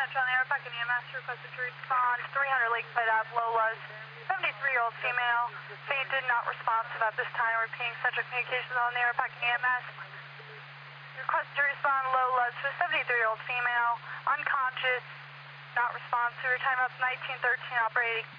dispatch on the Aeropac and EMS requested to respond 300 Lakeside Ave, Lola's 73-year-old female, fainted, not responsive at this time. Repeating central communications on the Aeropac and EMS. Requested to respond Lola's to a 73-year-old female, unconscious, not responsive. Your time up 1913, operating.